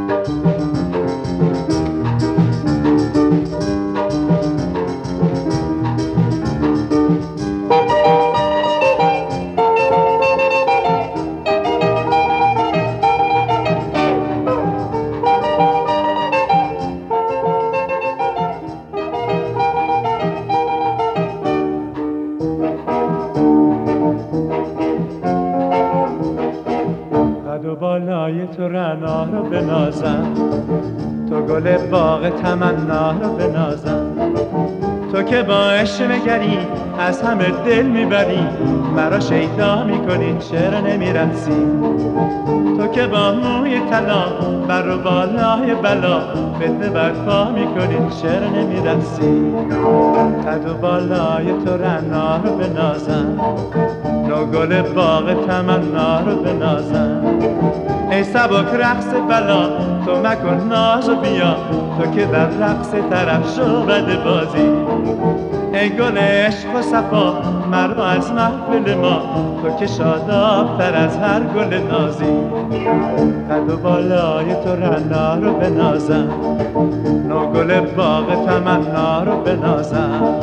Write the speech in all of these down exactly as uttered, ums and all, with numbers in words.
بالای تو رعنا رو بنازم، تو گل باغ تمنا رو بنازم. تو که با عشق نگری از همه دل میبری، مرا شیدا میکنی چرا نمیرقصی؟ تو که با موی طلا بر و بالای بلا فتنه برپا میکنی چرا نمیرقصی؟ قد و بالای تو رعنا رو بنازم، نو گل باغ تمنا رو بنازم. ای سبک رقص بلا تو مکن ناز و بیا، تو که در رقص طرف شو بد بازی. ای گل عشق و صفا مرا از محفل ما، تو که شاداب تر از هر گل نازی. قد و بالای تو رعنا رو بنازم، نو گل باغ تمنا رو بنازم.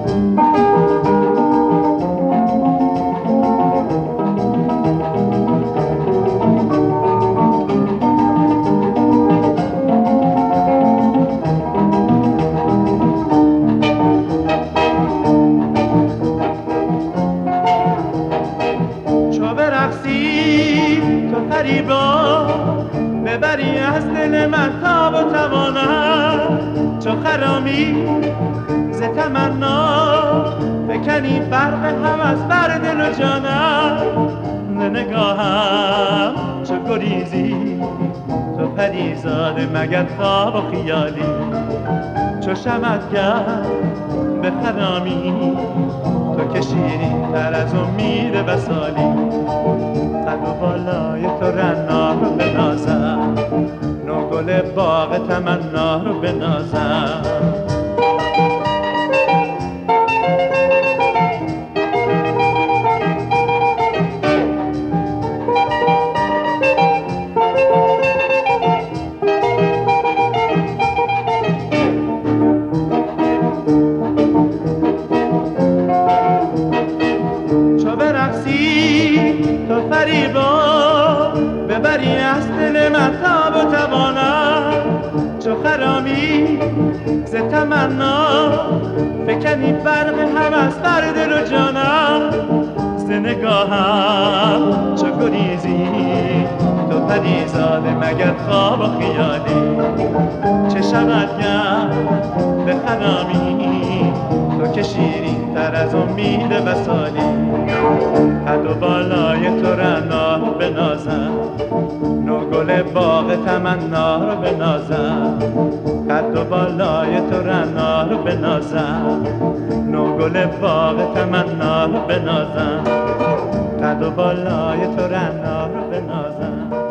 تو فریبا ببری از دل من تاب و توانم، چو خرامی ز تمنا بکنی برق هوس بر دل و جانم. ز نگاهم چو گریزی تو پریزاده مگر خواب و خیالی، چو شمعگر به خرامی تو که شیرین تر از امید وصالی. قد و بالای تو رعنا رو بنازم، نو گل باغ تمنا رو بنازم. تو فریبا ببری از دل من تاب و توانم، چو خرامی ز تمنا فکنی برق هوس بر دل و جانم. ز نگاهم چو گریزی تو پریزاده مگر خواب و خیالی، چه شود گر به خرامی تو که شیرین تر از امید وصالی. قد و بالای تو رعنا رو بنازم، نو گل باغ تمنا رو بنازم. قد و بالای تو رعنا رو بنازم، نو گل باغ تمنا رو بنازم. قد و بالای تو رعنا رو بنازم.